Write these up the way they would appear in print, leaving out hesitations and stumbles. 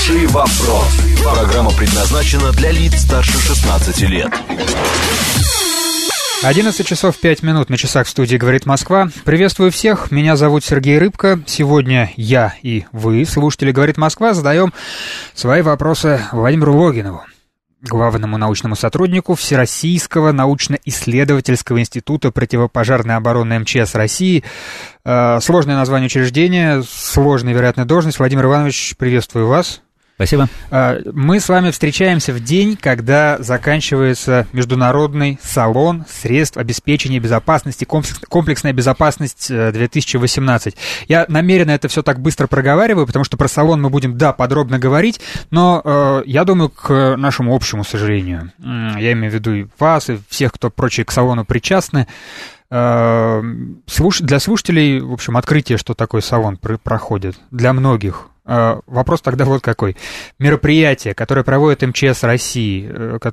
Хороший вопрос. Программа предназначена для лиц старше 16 лет. 11 часов 5 минут на часах в студии «Говорит Москва». Приветствую всех, меня зовут Сергей Рыбко. Сегодня я и вы, слушатели «Говорит Москва», задаем свои вопросы Владимиру Логинову, главному научному сотруднику Всероссийского научно-исследовательского института противопожарной обороны МЧС России. Сложное название учреждения, сложная, вероятная должность. Владимир Иванович, приветствую вас. Спасибо. Мы с вами встречаемся в день, когда заканчивается международный салон средств обеспечения безопасности, комплексная безопасность 2018. Я намеренно это все так быстро проговариваю, потому что про салон мы будем, да, подробно говорить, но я думаю, к нашему общему сожалению, я имею в виду и вас, и всех, кто прочие к салону причастны, для слушателей, в общем, открытие, что такое салон, проходит для многих. Вопрос тогда вот какой. Мероприятие, которое проводит МЧС России,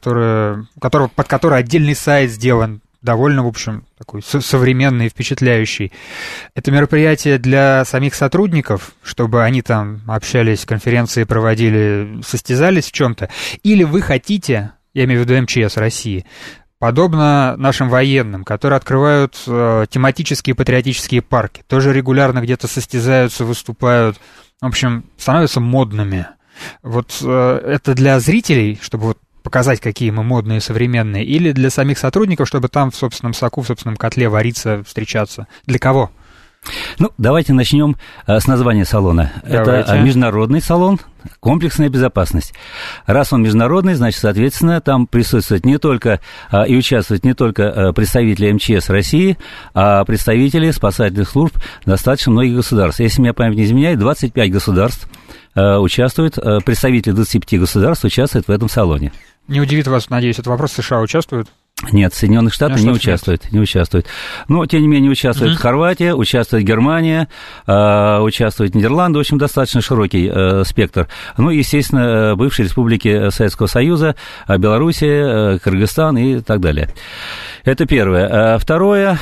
под которое отдельный сайт сделан, довольно, в общем, такой современный и впечатляющий. Это мероприятие для самих сотрудников, чтобы они там общались, конференции проводили, состязались в чем-то? Или вы хотите, я имею в виду МЧС России, подобно нашим военным, которые открывают тематические патриотические парки, тоже регулярно где-то состязаются, выступают, в общем, становятся модными. Вот это для зрителей, чтобы вот показать, какие мы модные и современные, или для самих сотрудников, чтобы там в собственном соку, в собственном котле вариться, встречаться? Для кого? Ну, давайте начнем с названия салона. Давайте. Это международный салон «Комплексная безопасность». Раз он международный, значит, соответственно, там присутствуют не только и участвуют не только представители МЧС России, а представители спасательных служб достаточно многих государств. Если меня память не изменяет, 25 государств участвуют, представители 25 государств участвуют в этом салоне. Не удивит вас, надеюсь, этот вопрос, США участвуют? Нет, Соединенных Штатов не участвуют. Но, тем не менее, участвует Хорватия, участвует Германия, участвуют Нидерланды, в общем, достаточно широкий спектр. Ну, естественно, бывшие республики Советского Союза, Белоруссия, Кыргызстан и так далее. Это первое. Второе,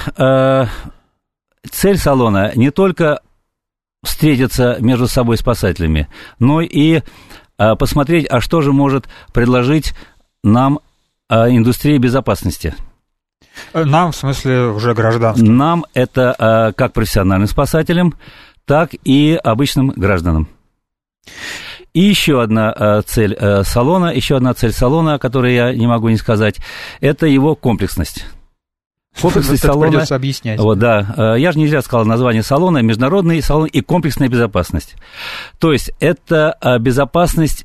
цель салона не только встретиться между собой спасателями, но и посмотреть, а что же может предложить нам индустрия безопасности. Нам, в смысле, уже гражданским? Нам это как профессиональным спасателям, так и обычным гражданам. И еще одна цель салона, о которой я не могу не сказать, это его комплексность. Комплексность салона. Придется объяснять. Вот, да. Я же не зря сказал название салона: международный салон и комплексная безопасность. То есть это безопасность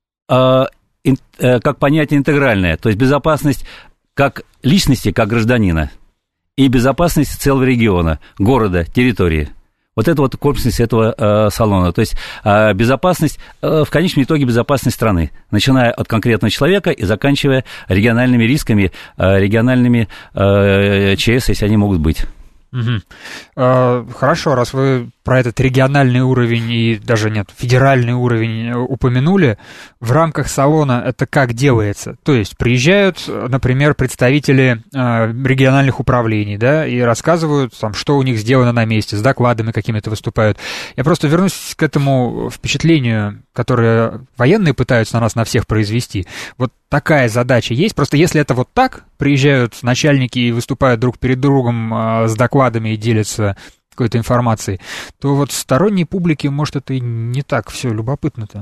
как понятие интегральное, то есть безопасность как личности, как гражданина, и безопасность целого региона, города, территории. Вот это вот комплексность этого салона. То есть безопасность, в конечном итоге безопасность страны, начиная от конкретного человека и заканчивая региональными рисками, региональными ЧС, если они могут быть. Угу. Хорошо, раз вы про этот региональный уровень и даже федеральный уровень упомянули, в рамках салона это как делается? То есть приезжают, например, представители региональных управлений, да, и рассказывают, там, что у них сделано на месте, с докладами какими-то выступают. Я просто вернусь к этому впечатлению, которое военные пытаются на нас, на всех произвести. Вот такая задача есть. Просто если это вот так, приезжают начальники и выступают друг перед другом с докладами и делятся какой-то информацией, то вот сторонней публике, может, это и не так все любопытно-то.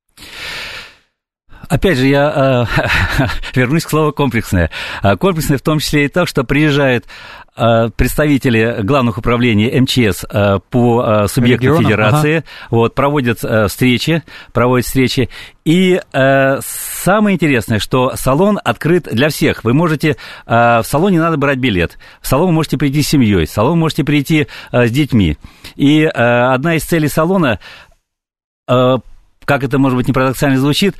Опять же, я вернусь к слову «комплексное». Комплексное в том числе и то, что приезжают представители главных управлений МЧС по субъектам федерации, вот, проводят встречи, и самое интересное, что салон открыт для всех. Вы можете, в салон не надо брать билет, в салон вы можете прийти с семьей, в салон можете прийти с детьми. И одна из целей салона, как это, может быть, не парадоксально звучит,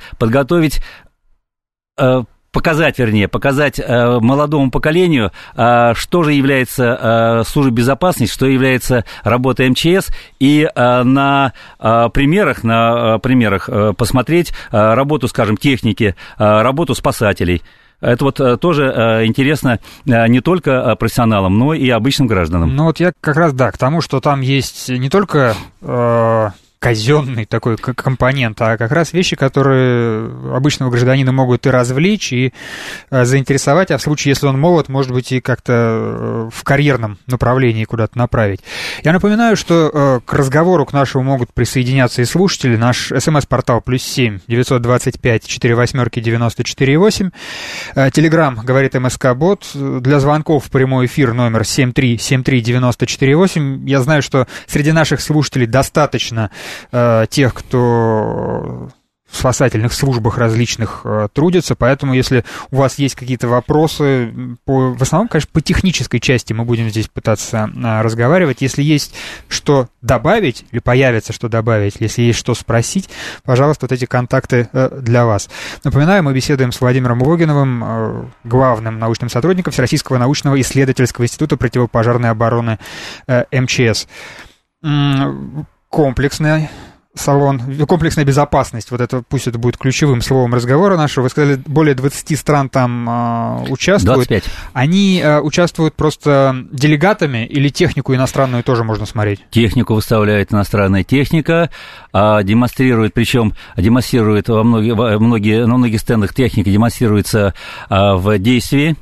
показать молодому поколению, что же является службой безопасности, что является работой МЧС, и на примерах посмотреть работу, скажем, техники, работу спасателей. Это вот тоже интересно не только профессионалам, но и обычным гражданам. Ну вот я как раз, да, к тому, что там есть не только казенный такой компонент, а как раз вещи, которые обычного гражданина могут и развлечь, и заинтересовать, а в случае, если он молод, может быть, и как-то в карьерном направлении куда-то направить. Я напоминаю, что к разговору к нашему могут присоединяться и слушатели. Наш СМС-портал +7 925 48 94 8. Телеграм, говорит МСК-бот. Для звонков в прямой эфир номер 7373 94 8. Я знаю, что среди наших слушателей достаточно тех, кто в спасательных службах различных трудится, поэтому если у вас есть какие-то вопросы, в основном, конечно, по технической части мы будем здесь пытаться разговаривать. Если есть что добавить, или появится что добавить, если есть что спросить, пожалуйста, вот эти контакты для вас. Напоминаю, мы беседуем с Владимиром Логиновым, главным научным сотрудником Всероссийского научного исследовательского института противопожарной обороны МЧС. Комплексная безопасность, вот это, пусть это будет ключевым словом разговора нашего. Вы сказали, более 20 стран там участвуют. 25. Они участвуют просто делегатами или технику иностранную тоже можно смотреть? Технику выставляет иностранная техника, демонстрирует на многих стендах техника демонстрируется в действии.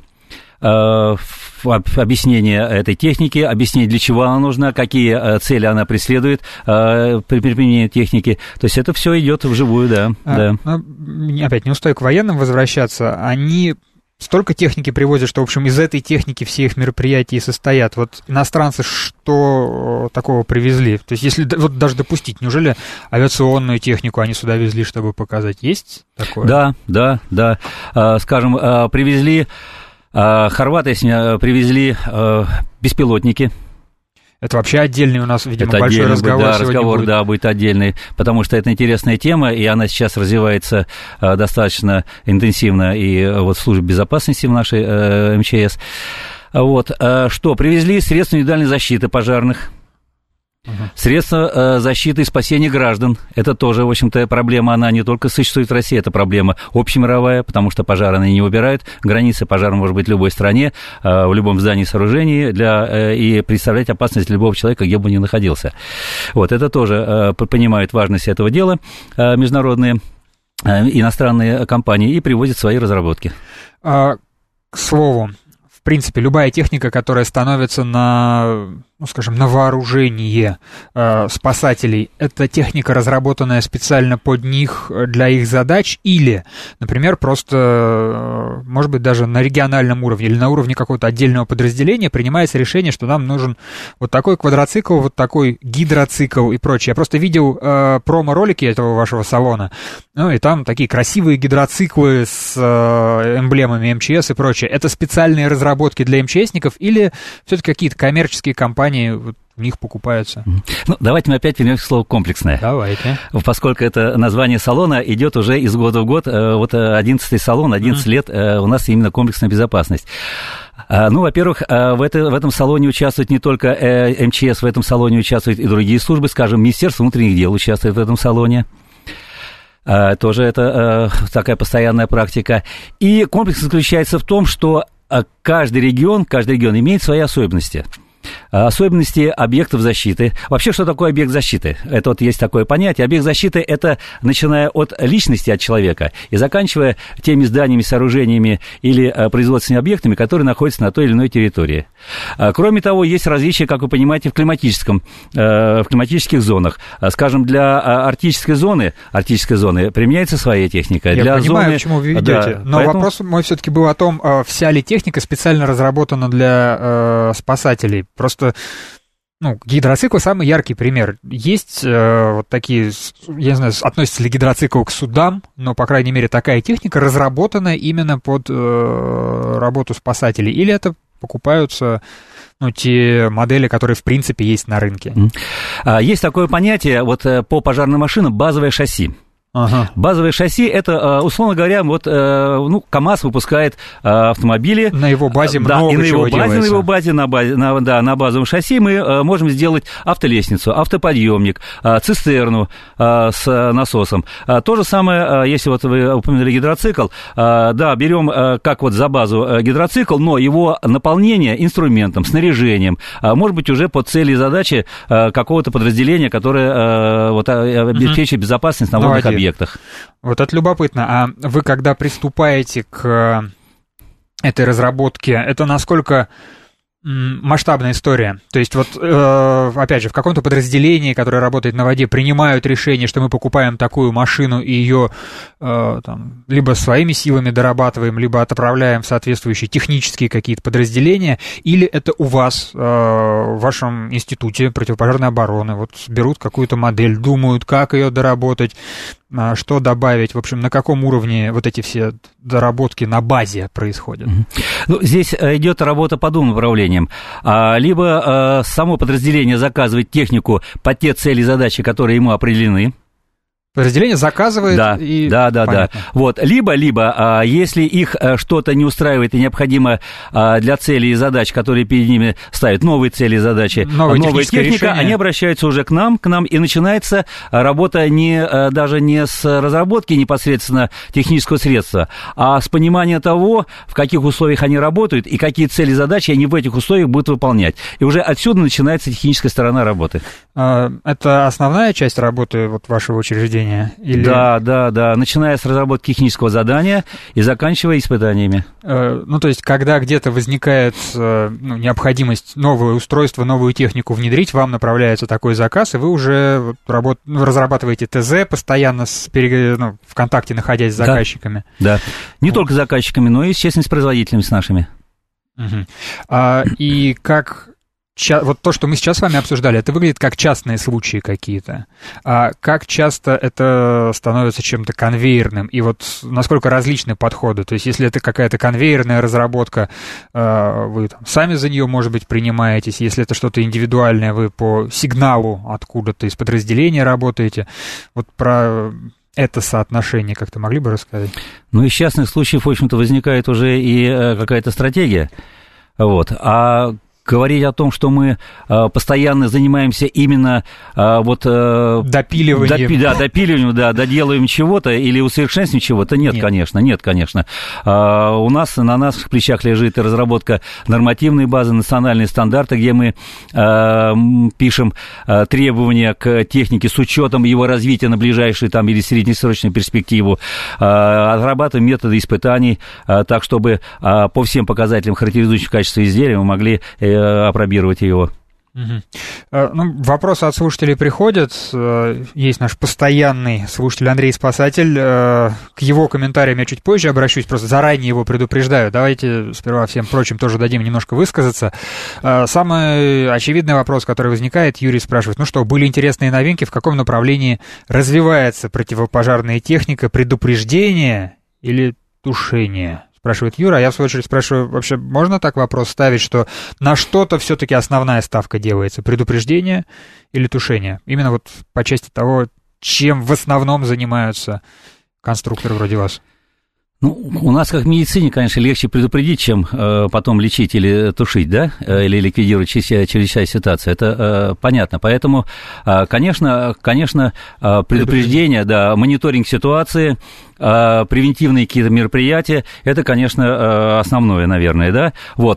Объяснение этой техники, объяснение, для чего она нужна, какие цели она преследует при применении техники. То есть это все идет вживую, да. Опять не устаю к военным возвращаться. Они столько техники привозят, что, в общем, из этой техники все их мероприятия и состоят. Вот иностранцы что такого привезли? То есть если вот даже допустить, неужели авиационную технику они сюда везли, чтобы показать? Есть такое? Да. Скажем, привезли... Хорваты привезли беспилотники. Это вообще отдельный у нас, видимо, большой разговор сегодня разговор будет. Будет отдельный, потому что это интересная тема, и она сейчас развивается достаточно интенсивно и вот в службе безопасности в нашей МЧС. Вот. Что? Привезли средства индивидуальной защиты пожарных. Средства защиты и спасения граждан. Это тоже, в общем-то, проблема. Она не только существует в России, это проблема общемировая, потому что пожары они не убирают. Границы пожара может быть в любой стране, в любом здании, сооружении, и представлять опасность для любого человека, где бы он ни находился. Вот, это тоже понимают важность этого дела международные иностранные компании и привозят свои разработки. К слову, в принципе, любая техника, которая становится на вооружение спасателей, это техника, разработанная специально под них, для их задач, или, например, просто, может быть, даже на региональном уровне или на уровне какого-то отдельного подразделения принимается решение, что нам нужен вот такой квадроцикл, вот такой гидроцикл и прочее. Я просто видел промо-ролики этого вашего салона, и там такие красивые гидроциклы с эмблемами МЧС и прочее. Это специальные разработки для МЧСников или все-таки какие-то коммерческие компании вот в них покупаются? Давайте мы опять вернемся к слову «комплексное». Давайте. Поскольку это название салона идет уже из года в год. Вот 11-й салон, 11 лет у нас именно комплексная безопасность. Во-первых, в этом салоне участвует не только МЧС, в этом салоне участвуют и другие службы, скажем, Министерство внутренних дел участвует в этом салоне. Тоже это такая постоянная практика. И комплекс заключается в том, что каждый регион имеет свои особенности. Особенности объектов защиты. Вообще, что такое объект защиты? Это вот есть такое понятие. Объект защиты – это начиная от личности, от человека, и заканчивая теми зданиями, сооружениями или производственными объектами, которые находятся на той или иной территории. Кроме того, есть различия, как вы понимаете, в климатических зонах. Скажем, для арктической зоны применяется своя техника. Я понимаю, к чему вы ведете. Но поэтому... вопрос мой все-таки был о том, вся ли техника специально разработана для спасателей. Просто, гидроцикл самый яркий пример. Есть вот такие, я не знаю, относится ли гидроцикл к судам, но, по крайней мере, такая техника разработана именно под работу спасателей. Или это покупаются те модели, которые, в принципе, есть на рынке? Есть такое понятие, вот по пожарным машинам, базовое шасси. Ага. Базовое шасси, это, условно говоря, вот, КАМАЗ выпускает автомобили. На его базе много и на чего его базе, на базовом шасси мы можем сделать автолестницу, автоподъемник, цистерну с насосом. То же самое, если вот вы упомянули гидроцикл, берем как вот за базу гидроцикл, но его наполнение инструментом, снаряжением, может быть, уже под цели и задачи какого-то подразделения, которое обеспечивает безопасность на водных объектах. Вот это любопытно. А вы, когда приступаете к этой разработке, это насколько масштабная история? То есть вот, опять же, в каком-то подразделении, которое работает на воде, принимают решение, что мы покупаем такую машину и ее либо своими силами дорабатываем, либо отправляем в соответствующие технические какие-то подразделения, или это у вас, в вашем институте противопожарной обороны, вот берут какую-то модель, думают, как ее доработать, что добавить, в общем, на каком уровне вот эти все доработки на базе происходят? Здесь идет работа по двум направлениям. Либо само подразделение заказывает технику под те цели и задачи, которые ему определены. Подразделение заказывает и... Да. Вот. Либо, если их что-то не устраивает и необходимо для целей и задач, которые перед ними ставят новые цели и задачи, новая техника, решение. Они обращаются уже к нам, и начинается работа даже не с разработки непосредственно технического средства, а с понимания того, в каких условиях они работают и какие цели и задачи они в этих условиях будут выполнять. И уже отсюда начинается техническая сторона работы. Это основная часть работы вашего учреждения? Или... Да. Начиная с разработки технического задания и заканчивая испытаниями. То есть, когда где-то возникает необходимость новое устройство, новую технику внедрить, вам направляется такой заказ, и вы уже разрабатываете ТЗ постоянно в контакте, находясь с заказчиками. Да. Не только с заказчиками, но и, естественно, с производителями, с нашими. И как... Вот то, что мы сейчас с вами обсуждали, это выглядит как частные случаи какие-то. А как часто это становится чем-то конвейерным? И вот насколько различны подходы? То есть, если это какая-то конвейерная разработка, вы сами за нее, может быть, принимаетесь. Если это что-то индивидуальное, вы по сигналу откуда-то из подразделения работаете. Вот про это соотношение как-то могли бы рассказать? Из частных случаев, в общем-то, возникает уже и какая-то стратегия. Говорить о том, что мы постоянно занимаемся именно допиливанием, доделываем чего-то или усовершенствуем чего-то, нет, конечно. У нас на наших плечах лежит разработка нормативной базы, национальные стандарты, где мы пишем требования к технике с учетом его развития на ближайшую или среднесрочную перспективу, отрабатываем методы испытаний, так, чтобы по всем показателям, характеризующим качество изделия, мы могли апробировать его. Вопросы от слушателей приходят. Есть наш постоянный слушатель Андрей Спасатель. К его комментариям я чуть позже обращусь, просто заранее его предупреждаю. Давайте сперва всем прочим тоже дадим немножко высказаться. Самый очевидный вопрос, который возникает, Юрий спрашивает, были интересные новинки, в каком направлении развивается противопожарная техника, предупреждение или тушение? Спрашивает Юра, а я в свою очередь спрашиваю, вообще можно так вопрос ставить, что на что-то все-таки основная ставка делается, предупреждение или тушение? Именно по части того, чем в основном занимаются конструкторы вроде вас. У нас, как в медицине, конечно, легче предупредить, чем потом лечить или тушить, или ликвидировать чрезвычайную ситуацию. Это понятно. Поэтому, конечно, предупреждение, мониторинг ситуации, превентивные какие-то мероприятия, это, конечно, основное, наверное,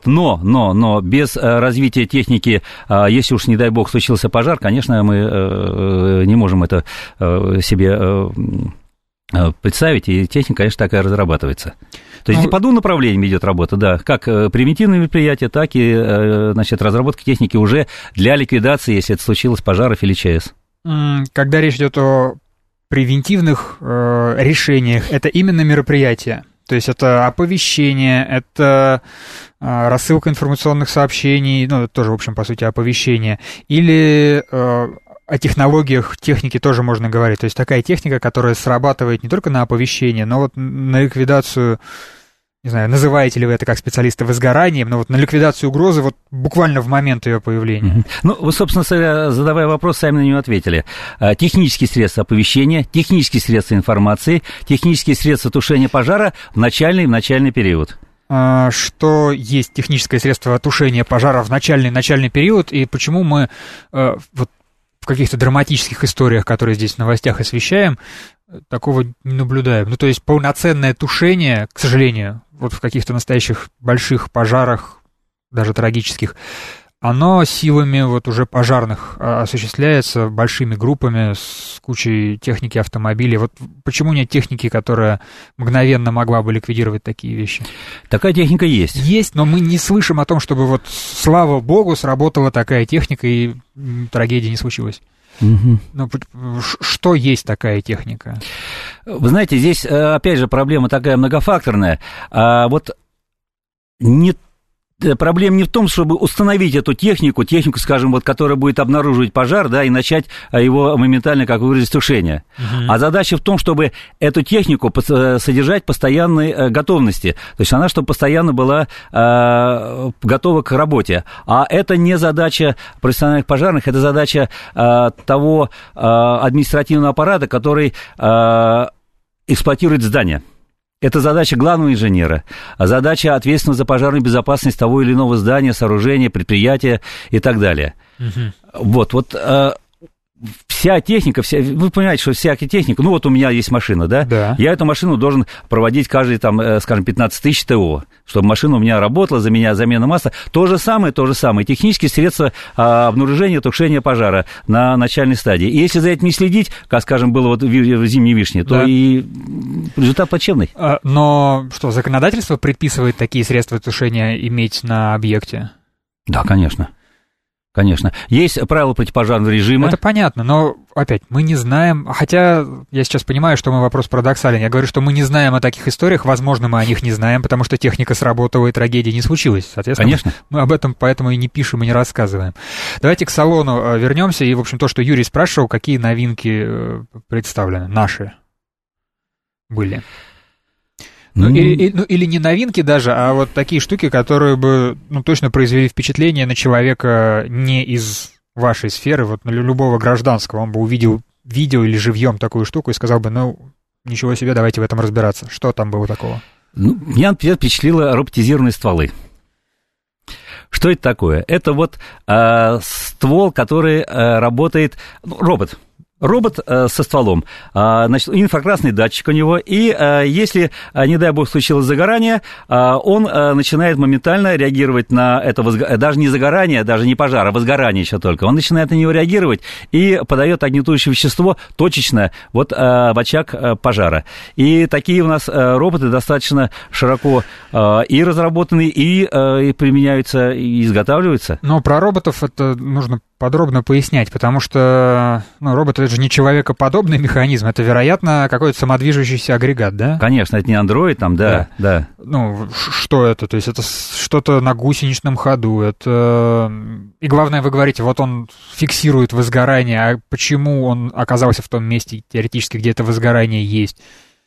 Но без развития техники, если уж, не дай бог, случился пожар, конечно, мы не можем это себе представить, и техника, конечно, такая разрабатывается. То есть по двум направлениям идет работа, как превентивные мероприятия, так и, разработка техники уже для ликвидации, если это случилось, пожаров или ЧС. Когда речь идет о превентивных решениях, это именно мероприятия? То есть это оповещение, это рассылка информационных сообщений, это тоже, в общем, по сути, оповещение, или... О технологиях техники тоже можно говорить. То есть такая техника, которая срабатывает не только на оповещение, но на ликвидацию, не знаю, называете ли вы это как специалисты возгоранием, но вот на ликвидацию угрозы вот буквально в момент ее появления. Ну, вы, собственно, задавая вопрос, сами на него ответили. Технические средства оповещения, технические средства информации, технические средства тушения пожара в начальный период. Что есть техническое средство тушения пожара в начальный период, и почему мы вот в каких-то драматических историях, которые здесь в новостях освещаем, такого не наблюдаем. Ну, то есть полноценное тушение, к сожалению, вот в каких-то настоящих больших пожарах, даже трагических, оно силами вот уже пожарных осуществляется большими группами с кучей техники, автомобилей. Вот почему нет техники, которая мгновенно могла бы ликвидировать такие вещи? Такая техника есть. Есть, но мы не слышим о том, чтобы вот, слава богу, сработала такая техника и трагедия не случилась. Угу. Но что есть такая техника? Вы знаете, здесь, опять же, проблема такая многофакторная. Проблема не в том, чтобы установить эту технику, скажем, вот, которая будет обнаруживать пожар, да, и начать его моментально, как вы выразились, тушение. А задача в том, чтобы эту технику содержать в постоянной готовности. То есть она, чтобы постоянно была готова к работе. А это не задача профессиональных пожарных, это задача того административного аппарата, который эксплуатирует здание. Это задача главного инженера, задача ответственного за пожарную безопасность того или иного здания, сооружения, предприятия и так далее. Вот. Вся техника, вы понимаете, что всякая техника, ну вот у меня есть машина, да? Да. Я эту машину должен проводить каждый, там, скажем, 15 тысяч ТО, чтобы машина у меня работала, замена масла. То же самое, технические средства обнаружения, тушения пожара на начальной стадии. И если за этим не следить, как, скажем, было вот в «Зимней вишне», то и результат плачевный. Но что, законодательство предписывает такие средства тушения иметь на объекте? Да, конечно. Конечно. Есть правила противопожарного режима. Это понятно, но, опять, мы не знаем, хотя я сейчас понимаю, что мой вопрос парадоксален. Я говорю, что мы не знаем о таких историях, возможно, мы о них не знаем, потому что техника сработала и трагедия не случилась. Соответственно, конечно. Мы об этом поэтому и не пишем, и не рассказываем. Давайте к салону вернемся, и, в общем, то, что Юрий спрашивал, какие новинки представлены, наши были. Или не новинки даже, а вот такие штуки, которые бы точно произвели впечатление на человека не из вашей сферы, вот на любого гражданского. Он бы увидел видео или живьем такую штуку и сказал бы, ничего себе, давайте в этом разбираться. Что там было такого? Меня, например, впечатлило роботизированные стволы. Что это такое? Это вот ствол, который работает, робот. Робот со стволом, значит, инфракрасный датчик у него, и если, не дай бог, случилось загорание, он начинает моментально реагировать на это, даже не загорание, даже не пожар, а возгорание еще только. Он начинает на него реагировать и подает огнетушащее вещество точечно вот в очаг пожара. И такие у нас роботы достаточно широко и разработаны, и применяются, и изготавливаются. Но про роботов это нужно подробно пояснять, потому что робот — это же не человекоподобный механизм, это, вероятно, какой-то самодвижущийся агрегат, да? Конечно, это не андроид, там, да. Что это? То есть это что-то на гусеничном ходу, это... И главное, вы говорите, вот он фиксирует возгорание, а почему он оказался в том месте, теоретически, где это возгорание есть?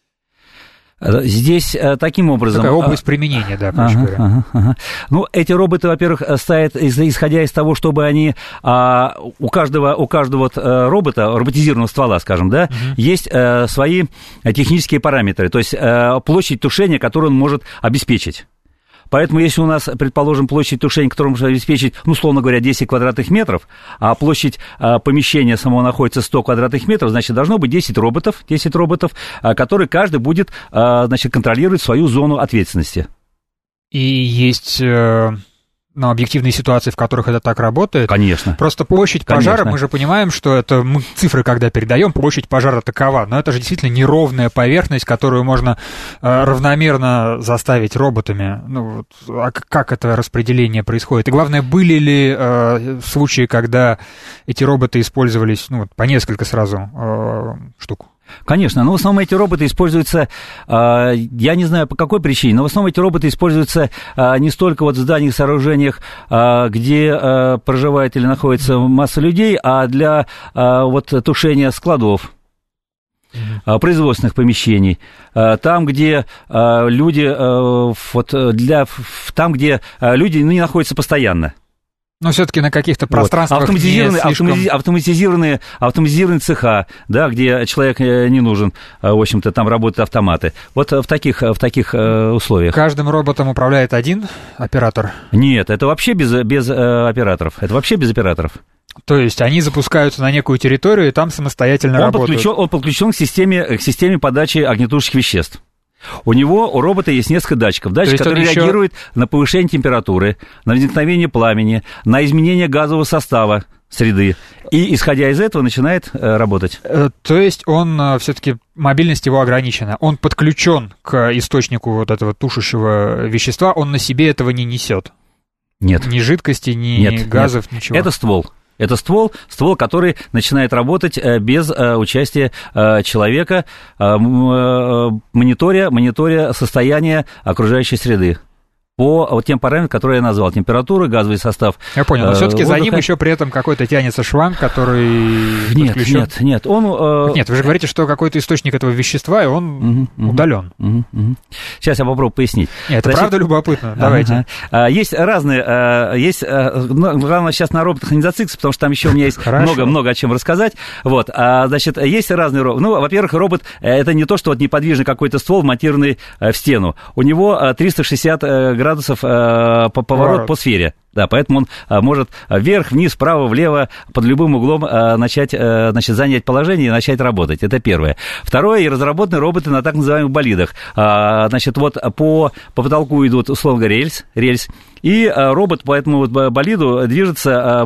Здесь таким образом... Такая область применения, да, проще говоря. Ну, эти роботы, во-первых, стоят, исходя из того, чтобы они... У каждого вот робота, роботизированного ствола, скажем, да, есть свои технические параметры, то есть площадь тушения, которую он может обеспечить. Поэтому, если у нас, предположим, площадь тушения, которую можно обеспечить, условно говоря, 10 квадратных метров, а площадь помещения самого находится 100 квадратных метров, значит, должно быть 10 роботов, которые каждый будет, значит, контролировать свою зону ответственности. И есть... объективные ситуации, в которых это так работает. Конечно. Просто площадь пожара, мы же понимаем, что это мы цифры, когда передаем, площадь пожара такова, но это же действительно неровная поверхность, которую можно равномерно заставить роботами. А как это распределение происходит? И главное, были ли случаи, когда эти роботы использовались, по несколько сразу штук? Конечно, но в основном эти роботы используются, я не знаю по какой причине, но в основном эти роботы используются не столько вот в зданиях, сооружениях, где проживает или находится масса людей, а для вот тушения складов. производственных помещений, там, где люди, там, где люди не находятся постоянно. Но все-таки на каких-то пространствах автоматизированные цеха, да, где человек не нужен, в общем-то, там работают автоматы. Вот в таких условиях. Каждым роботом управляет один оператор? Нет, это вообще без операторов. То есть они запускаются на некую территорию и там самостоятельно работают? Он подключен к системе подачи огнетушащих веществ. У робота есть несколько датчиков. Которые реагируют на повышение температуры, на возникновение пламени, на изменение газового состава среды. И, исходя из этого, начинает работать. То есть он все-таки, мобильность его ограничена. Он подключен к источнику вот этого тушащего вещества, он на себе этого не несет? Нет. Ни жидкости, ни газов, ничего? Это ствол. Это ствол, который начинает работать без участия человека, мониторя состояние окружающей среды по тем параметрам, которые я назвал: температура, газовый состав. Я понял, но все-таки за ним еще при этом какой-то тянется шланг, который подключен. Нет. Нет, вы же говорите, что какой-то источник этого вещества, и он удален. Сейчас я попробую пояснить. Нет, это правда любопытно. Давайте. Есть разные, главное сейчас на роботах не зацикливаться, потому что там еще у меня есть много о чем рассказать. Значит, есть разные роботы. Во-первых, робот — это не то, что неподвижный какой-то ствол, вмонтированный в стену. У него 360 градусов поворот по сфере. Да, поэтому он может вверх, вниз, вправо, влево, под любым углом начать занять положение и начать работать. Это первое. Второе, и разработаны роботы на так называемых болидах. Значит, по потолку идут, условно говоря, рельс, и робот по этому болиду движется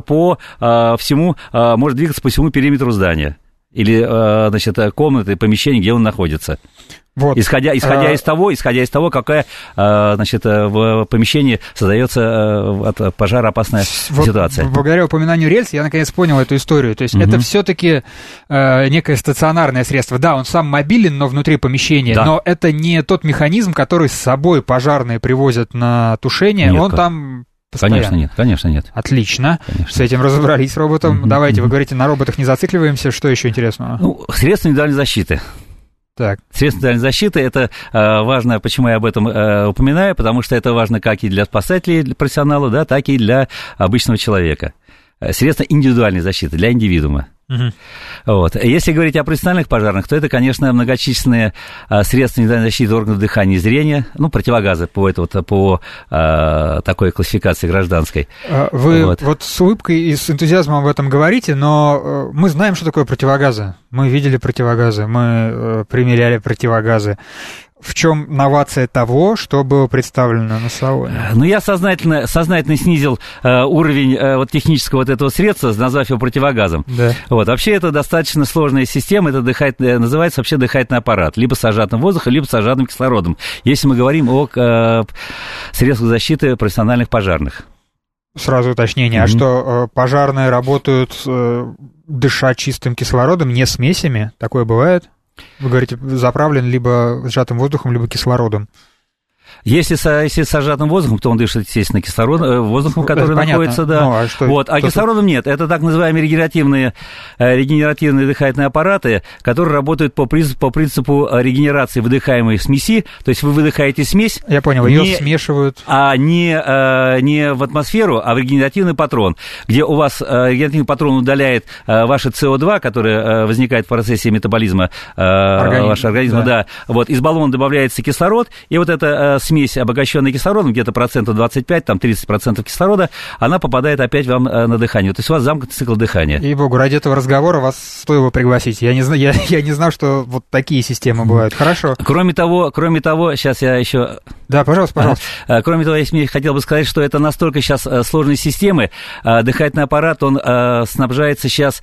может двигаться по всему периметру здания или, значит, комнаты, помещения, где он находится. Исходя из того, какая, значит, в помещении создается от пожара опасная ситуация. Благодаря упоминанию рельс я наконец понял эту историю. То есть это все-таки некое стационарное средство. Да, он сам мобилен, но внутри помещения. Да. Но это не тот механизм, который с собой пожарные привозят на тушение. Нет, он там постоянно. Конечно нет. Отлично. Конечно. С этим разобрались с роботом. Давайте, вы говорите, на роботах не зацикливаемся. Что еще интересного? Средства индивидуальной защиты. Так. Средства индивидуальной защиты — это важно, почему я об этом упоминаю, потому что это важно как и для спасателей, для профессионалов, да, так и для обычного человека. Средства индивидуальной защиты для индивидуума. Если говорить о профессиональных пожарных, то это, конечно, многочисленные средства индивидуальной защиты органов дыхания и зрения, противогазы по такой классификации гражданской. Вы с улыбкой и с энтузиазмом об этом говорите, но мы знаем, что такое противогазы. Мы видели противогазы, мы примеряли противогазы. В чем новация того, что было представлено на салоне? Я сознательно снизил уровень технического этого средства, назвав его противогазом. Да. Вообще это достаточно сложная система, это называется вообще дыхательный аппарат, либо с сжатым воздухом, либо с сжатым кислородом, если мы говорим о средствах защиты профессиональных пожарных. Сразу уточнение, а что, пожарные работают, дыша чистым кислородом, не смесями? Такое бывает? Вы говорите, заправлен либо сжатым воздухом, либо кислородом. Если с сжатым воздухом, то он дышит, естественно, воздухом, который находится, да. А кислородом нет. Это так называемые регенеративные дыхательные аппараты, которые работают по принципу регенерации выдыхаемой смеси. То есть вы выдыхаете смесь. Я понял, ее смешивают. Не в атмосферу, а в регенеративный патрон, где у вас регенеративный патрон удаляет ваше СО2, которое возникает в процессе метаболизма вашего организма. Да. Из баллона добавляется кислород, и эта смесь, обогащенная кислородом, где-то 25%, 30% кислорода, она попадает опять вам на дыхание. То есть у вас замкнутый цикл дыхания. Ей-богу, ради этого разговора вас стоило пригласить. Я не знал, что вот такие системы бывают. Хорошо. Кроме того, сейчас я еще... Да, пожалуйста. Кроме того, я хотел бы сказать, что это настолько сейчас сложные системы. Дыхательный аппарат, он снабжается сейчас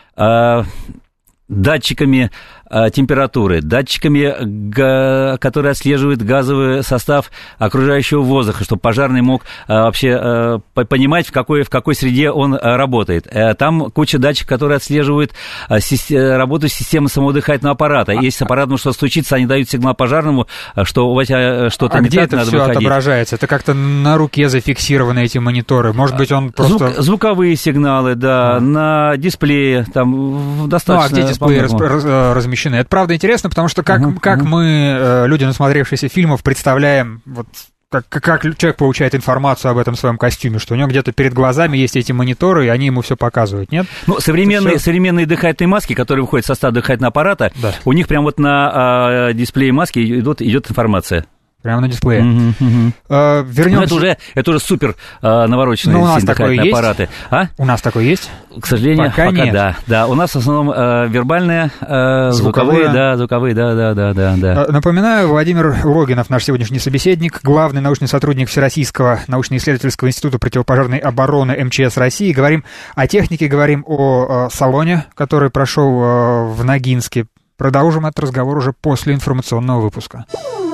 датчиками температуры, датчиками, которые отслеживают газовый состав окружающего воздуха, чтобы пожарный мог вообще понимать, в какой среде он работает. Там куча датчиков, которые отслеживают работу системы самого дыхательного аппарата. Если с аппаратом что-то случится, они дают сигнал пожарному, что у вас что-то не так, надо выходить. А где это все отображается? Это как-то на руке зафиксированы эти мониторы? Может быть, он просто... Звуковые сигналы, да, на дисплее, там достаточно... А где дисплей размещен? запрещены. Это правда интересно, потому что как мы, люди, насмотревшиеся фильмов, представляем, вот, как человек получает информацию об этом своем костюме, что у него где-то перед глазами есть эти мониторы, и они ему все показывают, нет? Ну, современные дыхательные маски, которые выходят в состав дыхательного аппарата, да. У них прям вот на дисплее маски идет информация. Прямо на дисплее. Вернемся. Это уже супер навороченные дыхательные аппараты. У нас такой есть? К сожалению, пока нет. Да. У нас в основном вербальные, звуковые, да. Напоминаю, Владимир Логинов, наш сегодняшний собеседник, главный научный сотрудник Всероссийского научно-исследовательского института противопожарной обороны МЧС России. Говорим о технике, говорим о салоне, который прошел в Ногинске. Продолжим этот разговор уже после информационного выпуска.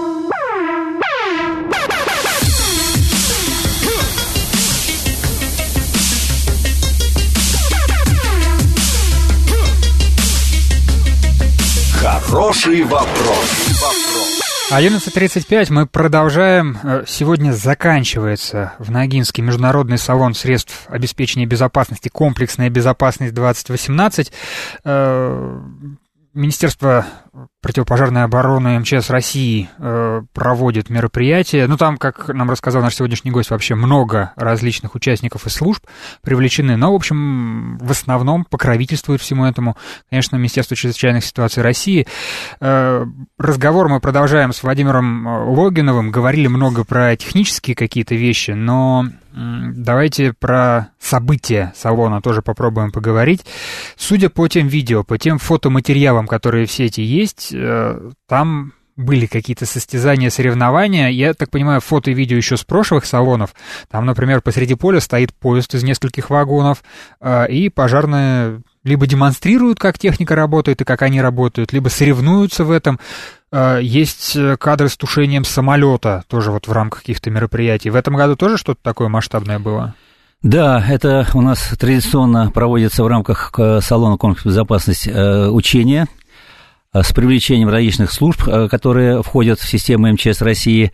Хороший вопрос. 11:35 мы продолжаем. Сегодня заканчивается в Ногинске международный салон средств обеспечения безопасности «Комплексная безопасность 2018». Министерство противопожарной обороны МЧС России проводит мероприятие. Ну, там, как нам рассказал наш сегодняшний гость, вообще много различных участников и служб привлечены. Но, в общем, в основном покровительствует всему этому, конечно, Министерство чрезвычайных ситуаций России. Разговор мы продолжаем с Владимиром Логиновым. Говорили много про технические какие-то вещи, но давайте про события салона тоже попробуем поговорить. Судя по тем видео, по тем фотоматериалам, которые в сети есть, там были какие-то состязания, соревнования. Я так понимаю, фото и видео еще с прошлых салонов. Там, например, посреди поля стоит поезд из нескольких вагонов, и пожарные либо демонстрируют, как техника работает и как они работают, либо соревнуются в этом. Есть кадры с тушением самолета, тоже вот в рамках каких-то мероприятий. В этом году тоже что-то такое масштабное было? Да, это у нас традиционно проводится в рамках салона «Комплексная безопасность» учения с привлечением различных служб, которые входят в систему МЧС России,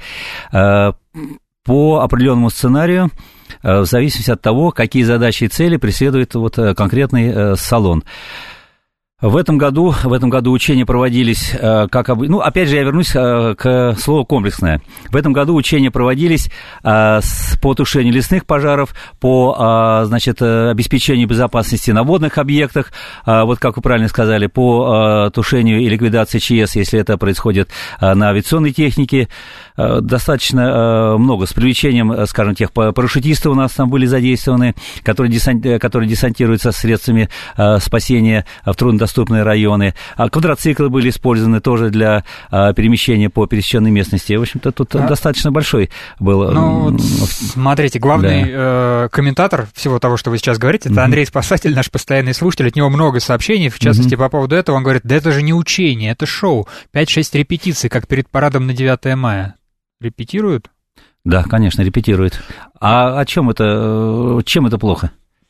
по определенному сценарию, в зависимости от того, какие задачи и цели преследует вот конкретный салон. В этом году учения проводились, опять же, я вернусь к слову «комплексное». В этом году учения проводились по тушению лесных пожаров, по, обеспечению безопасности на водных объектах, вот как вы правильно сказали, по тушению и ликвидации ЧС, если это происходит на авиационной технике. Достаточно много, с привлечением, скажем, тех парашютистов у нас там были задействованы, которые десантируются средствами спасения в труднодоступные районы. Квадроциклы были использованы тоже для перемещения по пересеченной местности. В общем-то, тут достаточно большой был... Ну, смотрите, главный комментатор всего того, что вы сейчас говорите, это Андрей Спасатель, наш постоянный слушатель. От него много сообщений, в частности, по поводу этого. Он говорит, да это же не учение, это шоу. 5-6 репетиций, как перед парадом на 9 мая. Репетируют? Да, конечно, репетируют. А чем это плохо?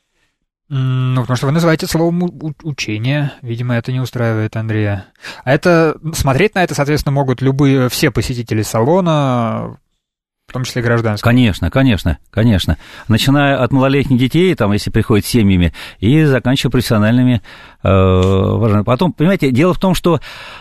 Ну, потому что вы называете словом учение. Видимо, это не устраивает Андрея. А это смотреть на это, соответственно, могут все посетители салона, в том числе и гражданские. Конечно. Начиная от малолетних детей, там, если приходят с семьями, и заканчивая профессиональными вожатыми. Потом, понимаете, дело в том, что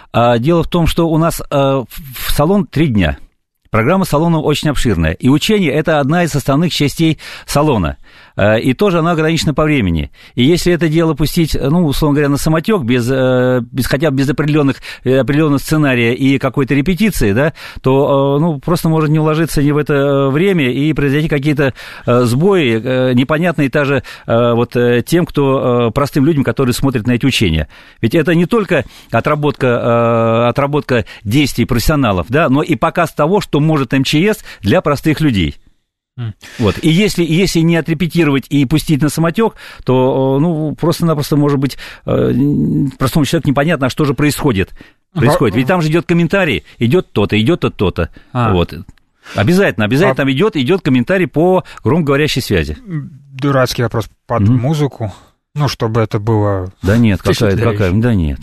у нас в салон 3 дня. Программа салона очень обширная, и учение – это одна из основных частей салона, и тоже она ограничена по времени. И если это дело пустить, условно говоря, на самотек, хотя бы без определенного сценария и какой-то репетиции, да, то просто может не уложиться ни в это время и произойти какие-то сбои, непонятные даже тем, простым людям, которые смотрят на эти учения. Ведь это не только отработка действий профессионалов, да, но и показ того, что может МЧС для простых людей. Вот. И если не отрепетировать и пустить на самотек, то просто-напросто, может быть, простому человеку непонятно, что же происходит. Ведь там же идет комментарий, идет то-то, идет то-то. Вот. Обязательно там идет комментарий по громкоговорящей связи. Дурацкий вопрос под музыку. Чтобы это было... Да нет, какая... Да нет.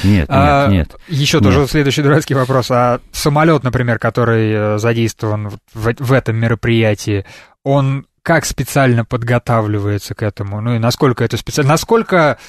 Еще тоже следующий дурацкий вопрос. А самолет, например, который задействован в этом мероприятии, он как специально подготавливается к этому? И насколько это специально? Насколько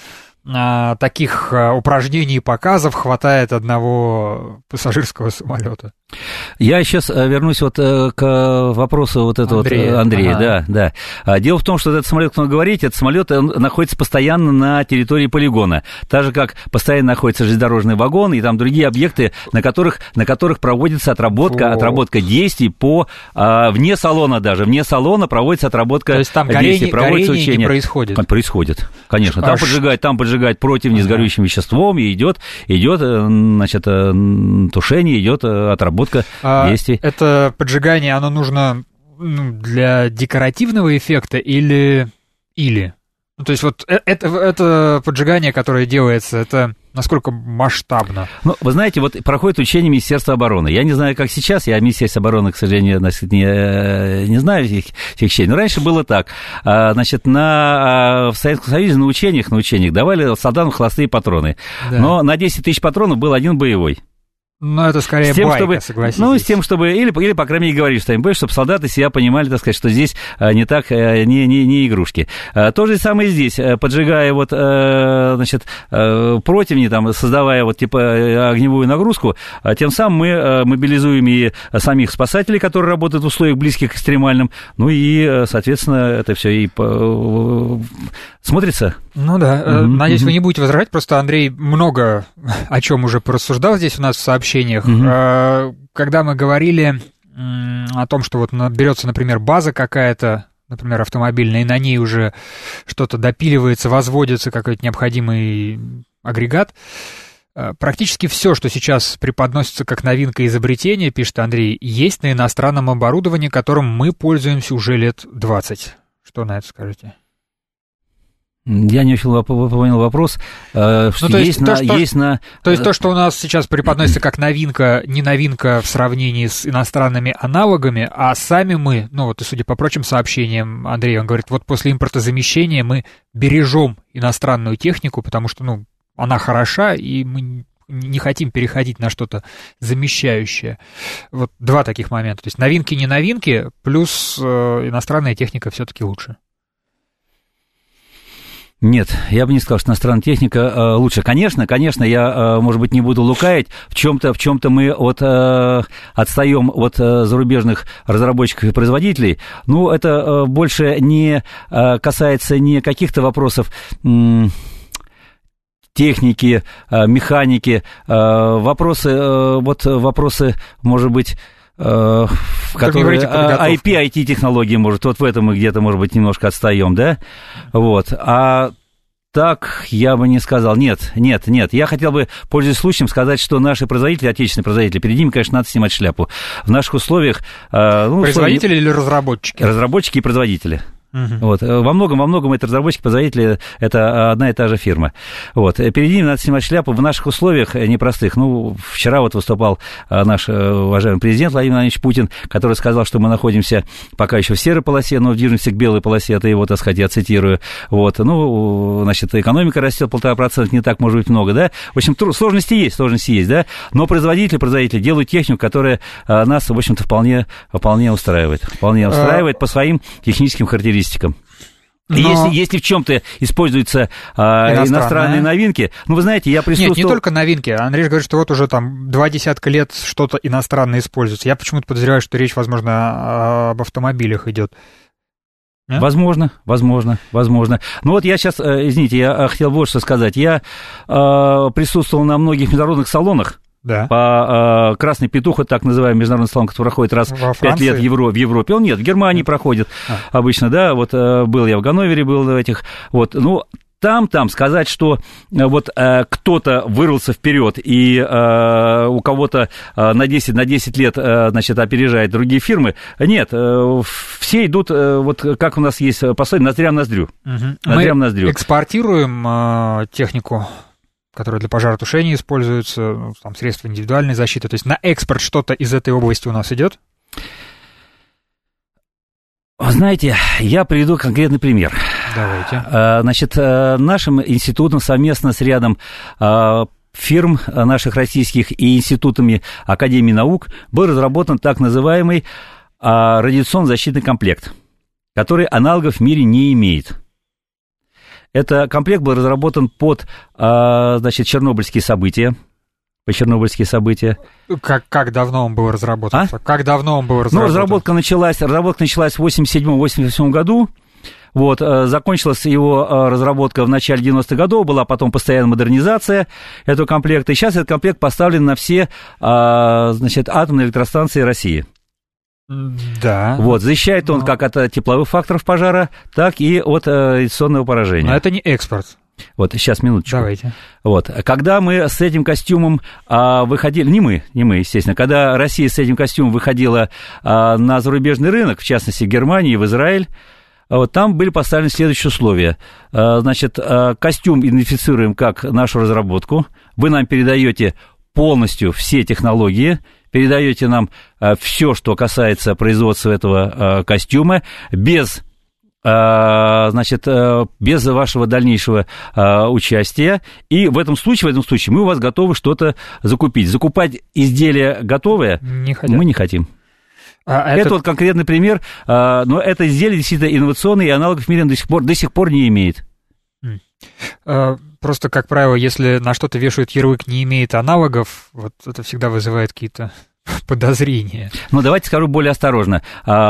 таких упражнений и показов хватает одного пассажирского самолета. Я сейчас вернусь вот к вопросу вот этого Андрея. Да. Дело в том, что этот самолет, кто говорит, этот самолет находится постоянно на территории полигона, так же как постоянно находится железнодорожный вагон и там другие объекты, на которых проводится отработка действий по вне салона даже, вне салона проводится отработка действий. То есть там горение не происходит? Происходит, конечно. Там поджигают противни с горючим веществом, и идет значит, тушение, идет отработка действий. Это поджигание, оно нужно для декоративного эффекта или? Ну, то есть вот это поджигание, которое делается, это насколько масштабно? Ну, вы знаете, вот проходит учение Министерства обороны. Я не знаю, как сейчас, я Министерство обороны, к сожалению, не знаю этих вещей, но раньше было так. Значит, в Советском Союзе на учениях давали солдатам холостые патроны, да. Но на 10 тысяч патронов был один боевой. Ну, это скорее байка, согласитесь. Ну, с тем, чтобы, или по крайней мере, говорили что-нибудь, чтобы солдаты себя понимали, так сказать, что здесь не так, не игрушки. То же самое здесь, поджигая вот, значит, противни, там, создавая вот, типа, огневую нагрузку, тем самым мы мобилизуем и самих спасателей, которые работают в условиях близких к экстремальным, ну и, соответственно, это все и смотрится. Ну да, надеюсь, вы не будете возражать, просто Андрей много о чем уже порассуждал здесь у нас в сообщениях. Когда мы говорили о том, что вот берется, например, база какая-то, например, автомобильная, и на ней уже что-то допиливается, возводится какой-то необходимый агрегат, практически все, что сейчас преподносится как новинка и изобретение, пишет Андрей, есть на иностранном оборудовании, которым мы пользуемся уже лет 20. Что на это скажете? Я не очень понял вопрос. То есть то, что у нас сейчас преподносится как новинка, не новинка в сравнении с иностранными аналогами, а сами мы, ну вот и судя по прочим сообщениям, Андрей, он говорит, вот после импортозамещения мы бережем иностранную технику, потому что, ну, она хороша, и мы не хотим переходить на что-то замещающее. Вот два таких момента. То есть новинки, не новинки, плюс иностранная техника все-таки лучше. Нет, я бы не сказал, что иностранная техника лучше. Конечно, я, может быть, не буду лукавить. В чем-то мы отстаем от зарубежных разработчиков и производителей. Ну, это больше не касается не каких-то вопросов техники, механики, вопросы, может быть, которые IT-технологии, может, вот в этом мы где-то, может быть, немножко отстаем, да? Вот. А так я бы не сказал. Нет. Я хотел бы, пользуясь случаем, сказать, что наши производители, отечественные производители, перед ними, конечно, надо снимать шляпу. В наших условиях... Производители или разработчики? Разработчики и производители. Вот. Во многом это разработчики, производители, это одна и та же фирма. Вот. Перед ними надо снимать шляпу в наших условиях непростых. Ну, вчера вот выступал наш уважаемый президент Владимир Владимирович Путин, который сказал, что мы находимся пока еще в серой полосе, но движемся к белой полосе, это его, так сказать, я цитирую. Вот. Ну, значит, экономика растет 1,5%, не так, может быть, много, да? В общем, сложности есть, да? Но производители делают технику, которая нас, в общем-то, вполне устраивает по своим техническим характеристикам. Если в чем-то используются иностранные новинки, ну, вы знаете, я присутствовал... Нет, не только новинки. Андрей говорит, что вот уже там 20 лет что-то иностранное используется. Я почему-то подозреваю, что речь, возможно, об автомобилях идет. Нет? Возможно. Ну вот я сейчас, извините, я хотел вот что сказать. Я присутствовал на многих международных салонах. Да. По «Красный петух», это так называемый международный салон, который проходит раз в 5 лет в Европе. Он нет, в Германии проходит обычно, да, вот был я в Ганновере, был в этих, вот, ну, там сказать, что вот кто-то вырвался вперед и у кого-то на 10 лет, значит, опережает другие фирмы, нет, все идут, вот как у нас есть пословица, ноздря в ноздрю. Мы экспортируем технику, которые для пожаротушения используются, ну, там, средства индивидуальной защиты. То есть на экспорт что-то из этой области у нас идет? Знаете, я приведу конкретный пример. Давайте. Значит, нашим институтом совместно с рядом фирм наших российских и институтами Академии наук был разработан так называемый радиационно-защитный комплект, который аналогов в мире не имеет. Это комплект был разработан под, значит, чернобыльские события. По чернобыльские события. Как давно он был разработан? Как давно он был разработан? Ну, разработка началась в 1987-1988 году. Вот, закончилась его разработка в начале 90-х годов, была потом постоянная модернизация этого комплекта. И сейчас этот комплект поставлен на все, значит, атомные электростанции России. Да. Вот, защищает он как от тепловых факторов пожара, так и от радиационного поражения. Но это не экспорт. Вот, сейчас, минуточку. Давайте. Вот, когда мы с этим костюмом выходили, не мы, естественно, когда Россия с этим костюмом выходила на зарубежный рынок, в частности, в Германию и в Израиль, вот, там были поставлены следующие условия. Значит, костюм идентифицируем как нашу разработку, вы нам передаете полностью все технологии, передаете нам все, что касается производства этого костюма, без вашего дальнейшего участия, и в этом случае мы у вас готовы что-то закупить. Закупать изделия готовые мы не хотим. Это вот конкретный пример, но это изделие действительно инновационное, и аналогов в мире до сих пор не имеет. Просто, как правило, если на что-то вешают ярлык «не имеет аналогов», вот это всегда вызывает какие-то подозрения. Ну, давайте скажу более осторожно,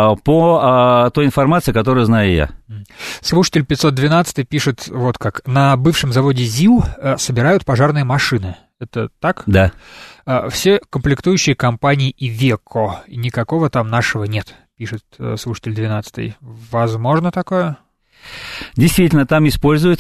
по той информации, которую знаю я. Слушатель 512 пишет вот как. На бывшем заводе ЗИЛ собирают пожарные машины. Это так? Да. Все комплектующие компании Ивеко. Никакого там нашего нет, пишет слушатель 12. Возможно такое? Действительно, там используют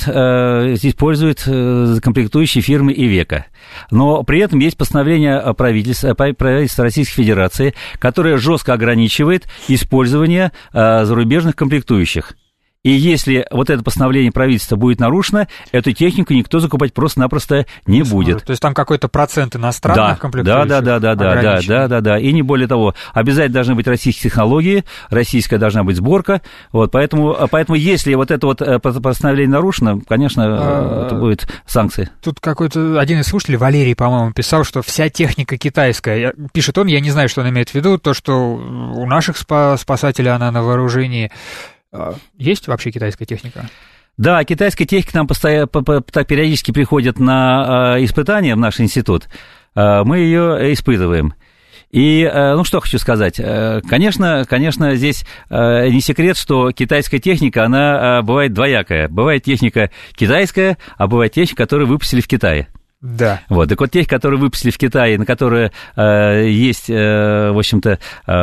комплектующие фирмы Ивеко. Но при этом есть постановление правительства Российской Федерации, которое жестко ограничивает использование зарубежных комплектующих. И если вот это постановление правительства будет нарушено, эту технику никто закупать просто-напросто не будет. То есть там какой-то процент иностранных комплектующих? Да. И не более того, обязательно должны быть российские технологии, российская должна быть сборка. Вот, поэтому если вот это вот постановление нарушено, конечно, это будут санкции. Тут какой-то один из слушателей, Валерий, по-моему, писал, что вся техника китайская. Пишет он, я не знаю, что он имеет в виду, то, что у наших спасателей она на вооружении. Есть вообще китайская техника? Да, китайская техника нам так периодически приходит на испытания в наш институт. Мы ее испытываем. И, что хочу сказать. Конечно, здесь не секрет, что китайская техника, она бывает двоякая. Бывает техника китайская, а бывает техника, которую выпустили в Китае. Да. Вот, так вот, техника, которую выпустили в Китае, на которой есть, в общем-то,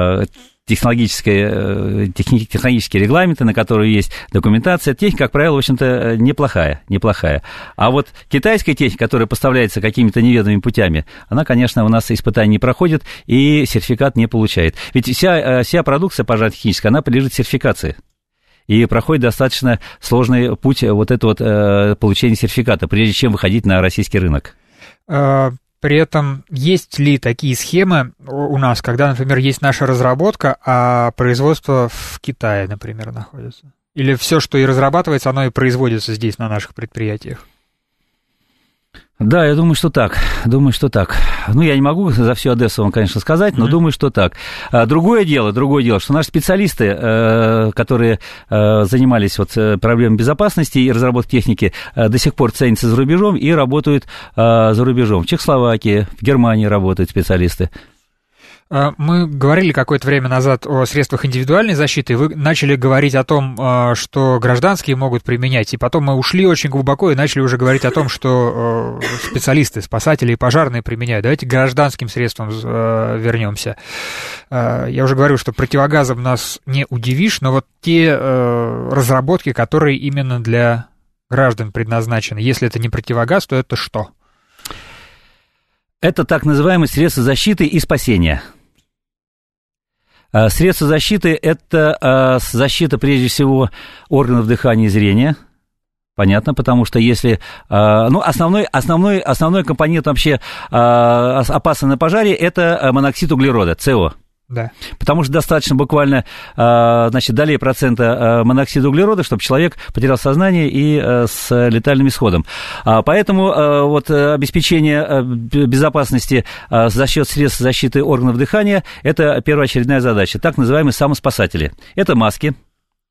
технологические регламенты, на которые есть документация, техника, как правило, в общем-то, неплохая. А вот китайская техника, которая поставляется какими-то неведомыми путями, она, конечно, у нас испытаний не проходит и сертификат не получает. Ведь вся продукция пожаротехническая, она подлежит сертификации. И проходит достаточно сложный путь вот этого получения сертификата, прежде чем выходить на российский рынок. При этом есть ли такие схемы у нас, когда, например, есть наша разработка, а производство в Китае, например, находится? Или все, что и разрабатывается, оно и производится здесь, на наших предприятиях? Да, я думаю, что так. Ну, я не могу за всю Одессу вам, конечно, сказать, но думаю, что так. Другое дело, что наши специалисты, которые занимались вот проблемами безопасности и разработки техники, до сих пор ценятся за рубежом и работают за рубежом. В Чехословакии, в Германии работают специалисты. Мы говорили какое-то время назад о средствах индивидуальной защиты, и вы начали говорить о том, что гражданские могут применять, и потом мы ушли очень глубоко и начали уже говорить о том, что специалисты, спасатели и пожарные применяют. Давайте к гражданским средствам вернемся. Я уже говорил, что противогазом нас не удивишь, но вот те разработки, которые именно для граждан предназначены, если это не противогаз, то это что? Это так называемые средства защиты и спасения. Средства защиты – это защита, прежде всего, органов дыхания и зрения. Понятно, потому что если... основной компонент вообще опасный на пожаре – это моноксид углерода, СО. Да. Потому что достаточно буквально, долей процента моноксида углерода, чтобы человек потерял сознание и с летальным исходом. Поэтому вот обеспечение безопасности за счет средств защиты органов дыхания – это первоочередная задача, так называемые самоспасатели. Это маски,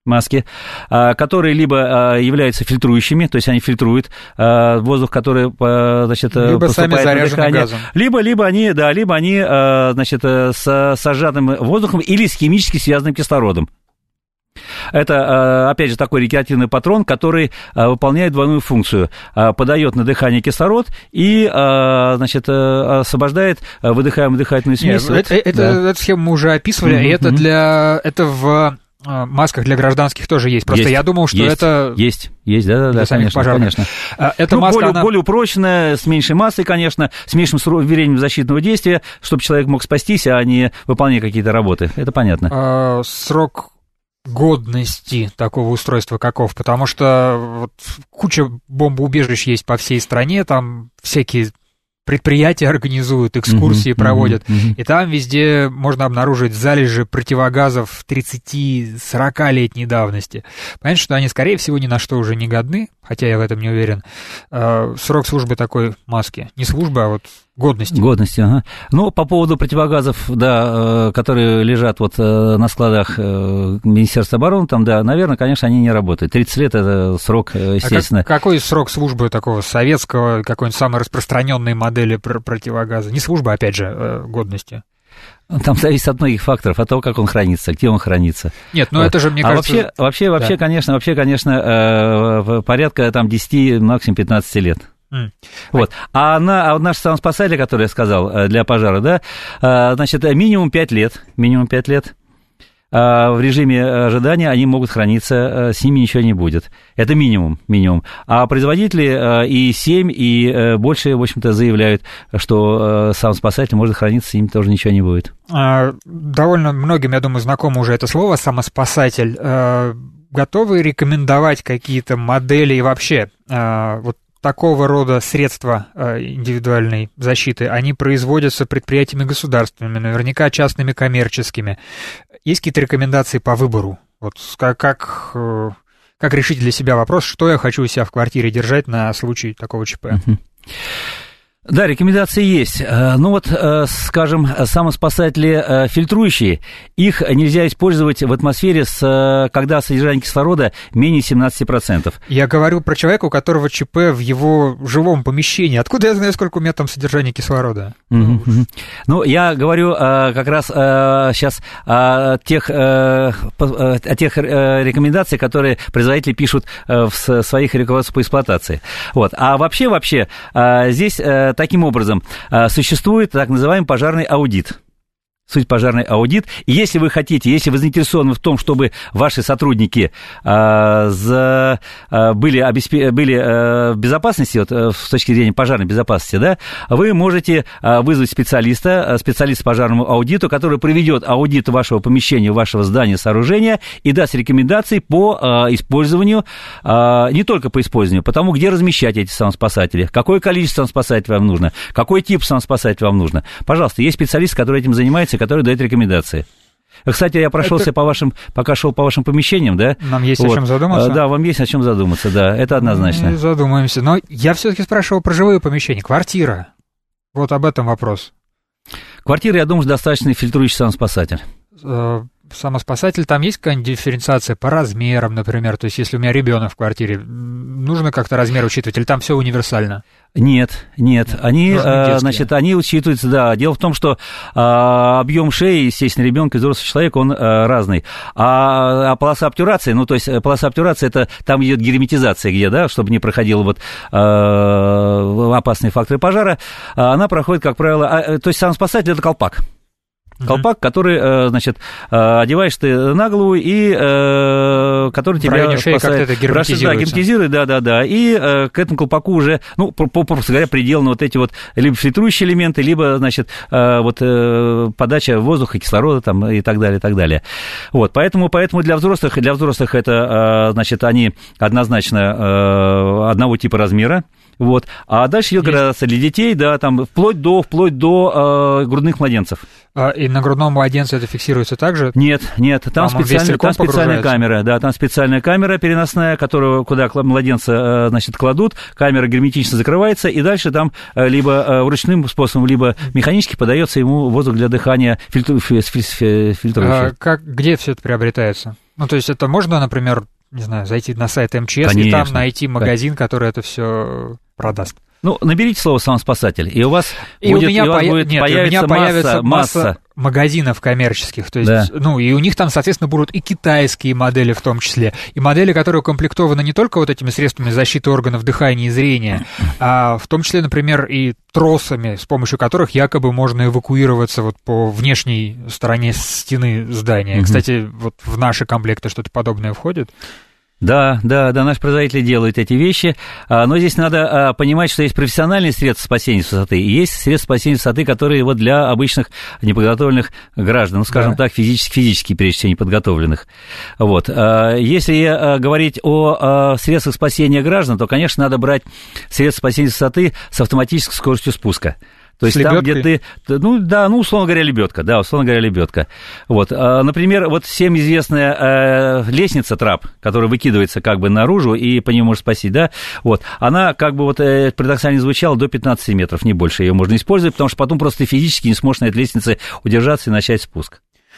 маски, которые либо являются фильтрующими, то есть они фильтруют воздух, который, значит, либо поступает сами на дыхание, газом. либо они, значит, с сжатым воздухом или с химически связанным кислородом. Это, опять же, такой рекреативный патрон, который выполняет двойную функцию. Подает на дыхание кислород и, значит, освобождает выдыхаемую дыхательную смесь. Эту схему мы уже описывали, и это в масках для гражданских тоже есть. Просто я думал, что это... Есть, да, конечно. Эта маска, более упрощенная, с меньшей массой, конечно, с меньшим временем защитного действия, чтобы человек мог спастись, а не выполнять какие-то работы. Это понятно. Срок годности такого устройства каков? Потому что вот куча бомбоубежищ есть по всей стране, там всякие предприятия организуют, экскурсии проводят, и там везде можно обнаружить залежи противогазов 30-40-летней давности. Понятно, что они, скорее всего, ни на что уже не годны, хотя я в этом не уверен. Срок службы такой маски. Не службы, а вот годности. Годности, ага. Ну, по поводу противогазов, да, которые лежат вот на складах Министерства обороны, там, да, наверное, конечно, они не работают. 30 лет – это срок, естественно. А какой срок службы такого советского, какой-нибудь самой распространенной модели противогаза? Не службы, опять же, годности. Там зависит от многих факторов, от того, как он хранится, где он хранится. Нет, ну это же, мне кажется... Вообще, да. конечно, порядка там 10, максимум 15 лет. Вот. А наш самоспасатель, который я сказал, для пожара, да, значит, минимум 5 лет. В режиме ожидания они могут храниться, с ними ничего не будет. Это минимум. А производители и 7, и больше, в общем-то, заявляют, что сам спасатель может храниться, с ними тоже ничего не будет. Довольно многим, я думаю, знакомо уже это слово «самоспасатель». Готовы рекомендовать какие-то модели и вообще вот такого рода средства индивидуальной защиты, они производятся предприятиями государственными, наверняка частными коммерческими. Есть какие-то рекомендации по выбору? Вот как решить для себя вопрос, что я хочу у себя в квартире держать на случай такого ЧП? Да, рекомендации есть. Ну вот, скажем, самоспасатели фильтрующие, их нельзя использовать в атмосфере, когда содержание кислорода менее 17%. Я говорю про человека, у которого ЧП в его жилом помещении. Откуда я знаю, сколько у меня там содержание кислорода? Ну, я говорю как раз сейчас о тех рекомендациях, которые производители пишут в своих руководствах по эксплуатации. Вот. А вообще, здесь... Таким образом, существует так называемый пожарный аудит. Суть пожарный аудит. И если вы заинтересованы в том, чтобы ваши сотрудники были в безопасности, вот, с точки зрения пожарной безопасности, да, вы можете вызвать специалиста по пожарному аудиту, который проведет аудит вашего помещения, вашего здания, сооружения и даст рекомендации по использованию, не только по использованию, по тому, где размещать эти самоспасатели, какое количество самоспасателей вам нужно, какой тип самоспасателя вам нужно. Пожалуйста, есть специалист, который этим занимается, который дает рекомендации. Кстати, я пока шел по вашим помещениям, да? Нам есть о чем задуматься? Да, вам есть о чем задуматься, да, это однозначно. Мы задумаемся, но я все-таки спрашивал про живые помещения. Квартира, вот об этом вопрос. Квартира, я думаю, достаточно фильтрующий самоспасатель. Самоспасатель, там есть какая-нибудь дифференциация по размерам, например? То есть, если у меня ребенок в квартире, нужно как-то размер учитывать, или там все универсально? Нет. Они учитываются, да. Дело в том, что объем шеи, естественно, ребенка и взрослого человека, он разный. А полоса обтюрации, полоса обтюрации, это там идет герметизация, где, да, чтобы не проходил вот опасные факторы пожара, она проходит, как правило, то есть самоспасатель – это колпак. Колпак, который, значит, одеваешь ты на голову и который тебя шеи как-то это герметизирует, да. И к этому колпаку уже, попросту говоря, приделаны вот эти вот либо фильтрующие элементы, либо, значит, подача воздуха, кислорода там, и так далее. Вот, поэтому для взрослых это, значит, они однозначно одного типа размера. Вот. А дальше идет градация для детей, да, там вплоть до грудных младенцев. И на грудном младенце это фиксируется также? Нет, там специальная камера, да, там специальная камера переносная, куда младенца, значит, кладут, камера герметично закрывается, и дальше там либо ручным способом, либо механически подается ему воздух для дыхания фильтрующий. Где все это приобретается? Ну, то есть это можно, например, не знаю, зайти на сайт МЧС, конечно, и там найти магазин, который это все продаст? Ну, наберите слово «самоспасатель», и у вас появится масса магазинов коммерческих, то есть, ну, и у них там, соответственно, будут и китайские модели в том числе, и модели, которые укомплектованы не только вот этими средствами защиты органов дыхания и зрения, а в том числе, например, и тросами, с помощью которых якобы можно эвакуироваться вот по внешней стороне стены здания. Кстати, вот в наши комплекты что-то подобное входит? Да, наши производители делают эти вещи, но здесь надо понимать, что есть профессиональные средства спасения с высоты, и есть средства спасения с высоты, которые вот для обычных неподготовленных граждан, ну, скажем так, физически, прежде всего, неподготовленных. Вот. Если говорить о средствах спасения граждан, то, конечно, надо брать средства спасения с высоты с автоматической скоростью спуска. То есть там, где ты, условно говоря, лебедка. Вот, например, вот всем известная лестница трап, которая выкидывается как бы наружу и по ней можно спасти, да, вот, она как бы вот парадоксально звучала до 15 метров, не больше ее можно использовать, потому что потом просто физически не сможешь на этой лестнице удержаться и начать спуск.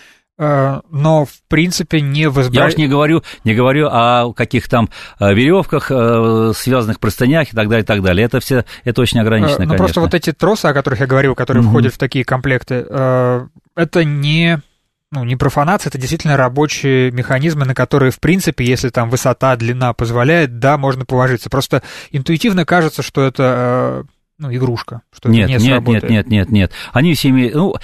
Но, в принципе, Я уж не говорю о каких там веревках, связанных простынях и так далее. Это очень ограничено, конечно. Просто вот эти тросы, о которых я говорил, которые входят в такие комплекты, это не профанация, это действительно рабочие механизмы, на которые, в принципе, если там высота, длина позволяет, да, можно положиться. Просто интуитивно кажется, что это... игрушка, что это не сработает. Нет. Они все имеют...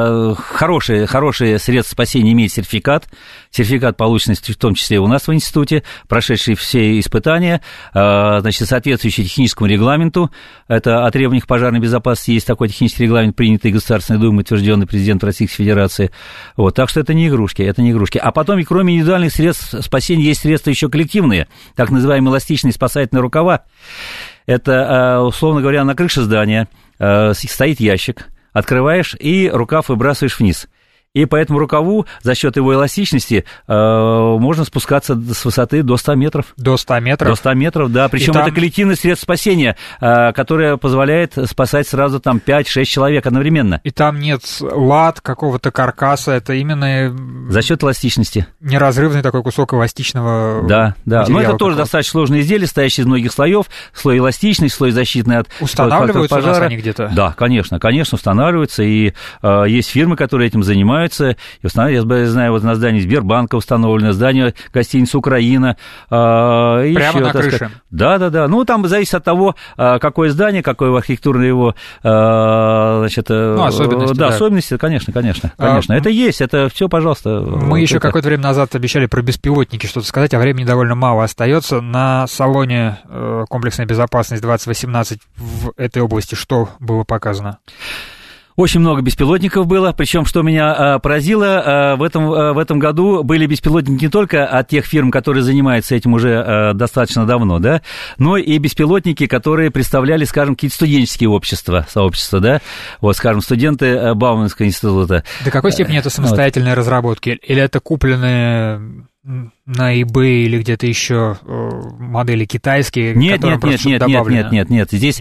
хорошие средства спасения имеют сертификат, полученный в том числе у нас в институте, прошедший все испытания, значит, соответствующий техническому регламенту. Это о требованиях пожарной безопасности есть такой технический регламент, принятый Государственной Думой, утвержденный президентом Российской Федерации. Вот, так что это не игрушки. А потом, кроме индивидуальных средств спасения, есть средства еще коллективные, так называемые эластичные спасательные рукава. Это, условно говоря, на крыше здания стоит ящик, открываешь и рукав выбрасываешь вниз. И по этому рукаву за счет его эластичности можно спускаться с высоты до 100 метров. До 100 метров? До 100 метров, да. Причем это коллективное средство спасения, которое позволяет спасать сразу там 5-6 человек одновременно. И там нет лад, какого-то каркаса, это именно... За счет эластичности. Неразрывный такой кусок эластичного Да. Но это тоже достаточно сложное изделие, состоящее из многих слоев. Слой эластичный, слой защитный от устанавливаются от пожара. У нас они где-то? Да, конечно, устанавливаются. И есть фирмы, которые этим занимаются. Я знаю, вот на здании Сбербанка установлено, здание гостиницы «Украина». Прямо еще, на крыше? Да. Ну, там зависит от того, какое здание, какое архитектурное его, значит... особенности. Да, особенности, конечно. Это есть, это все, пожалуйста. Мы еще какое-то время назад обещали про беспилотники что-то сказать, а времени довольно мало остается. На салоне «Комплексная безопасность 2018» в этой области что было показано? Очень много беспилотников было, причем, что меня поразило, в этом году были беспилотники не только от тех фирм, которые занимаются этим уже достаточно давно, да, но и беспилотники, которые представляли, скажем, какие-то студенческие сообщества, да, вот, скажем, студенты Бауманского института. До какой степени это самостоятельные разработки? Или это купленные на eBay или где-то еще модели китайские, которым просто что-то добавлено? Нет. Здесь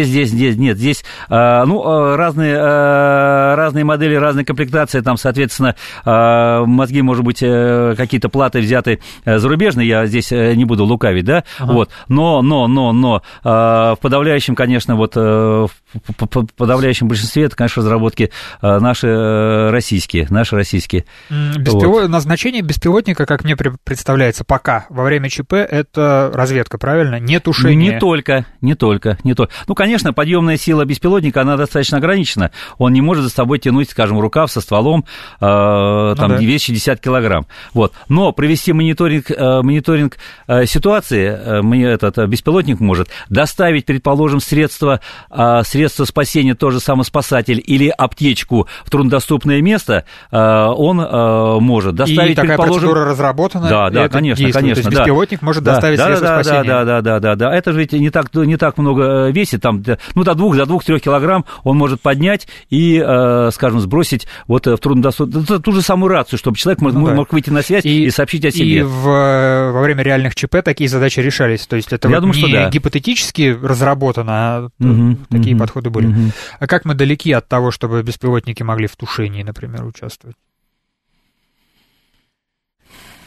разные модели, разные комплектации, там, соответственно, мозги, может быть, какие-то платы взяты зарубежные, я здесь не буду лукавить, да, вот, но в подавляющем, конечно, вот, в подавляющем большинстве это, конечно, разработки наши российские. Назначение беспилотника, как мне представляется, пока во время ЧП это разведка, правильно? Не тушение. Не только. Ну, конечно, подъемная сила беспилотника, она достаточно ограничена. Он не может за собой тянуть, скажем, рукав со стволом, весящий 50 килограмм. Вот. Но провести мониторинг ситуации, этот беспилотник может доставить, предположим, средства спасения, тоже самоспасатель или аптечку в труднодоступное место, он может доставить, и такая процедура разработана. Да, конечно. То есть беспилотник может доставить средства спасения. Да. Это же ведь не так много весит, там, до 2-3 килограмм он может поднять и, скажем, сбросить вот в труднодоступную, ту же самую рацию, чтобы человек мог выйти на связь и сообщить о себе. И во время реальных ЧП такие задачи решались, то есть это не гипотетически разработано, а такие подходы были. А как мы далеки от того, чтобы беспилотники могли в тушении, например, участвовать?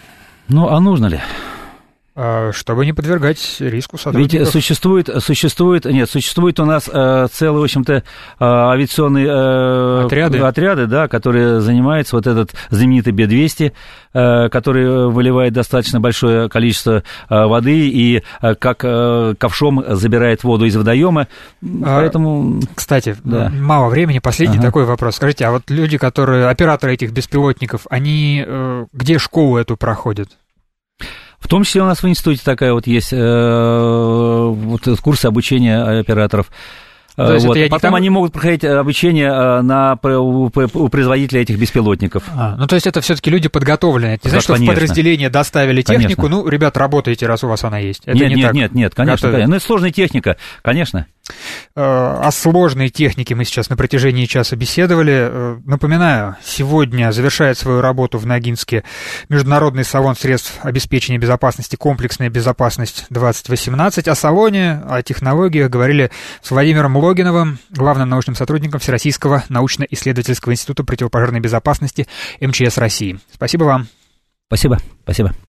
Ну, а нужно ли? Чтобы не подвергать риску сотрудников. Ведь существует у нас целые, в общем-то, авиационные отряды, да, которые занимаются вот этот знаменитый Б-200, который выливает достаточно большое количество воды и как ковшом забирает воду из водоема, поэтому... Кстати, да. Мало времени, последний такой вопрос. Скажите, а вот люди, операторы этих беспилотников, они где школу эту проходят? В том числе у нас в институте такая вот есть курсы обучения операторов. Вот. Потом они могут проходить обучение у производителя этих беспилотников. То есть это все-таки люди подготовленные. Это не значит, что в подразделение доставили технику, конечно. Ребят, работайте, раз у вас она есть. Это Нет, конечно. Ну, это сложная техника, конечно. О сложной технике мы сейчас на протяжении часа беседовали. Напоминаю, сегодня завершает свою работу в Ногинске Международный салон средств обеспечения безопасности «Комплексная безопасность 2018». О салоне, о технологиях говорили с Владимиром Логиновым, главным научным сотрудником Всероссийского научно-исследовательского института противопожарной безопасности МЧС России. Спасибо вам. Спасибо.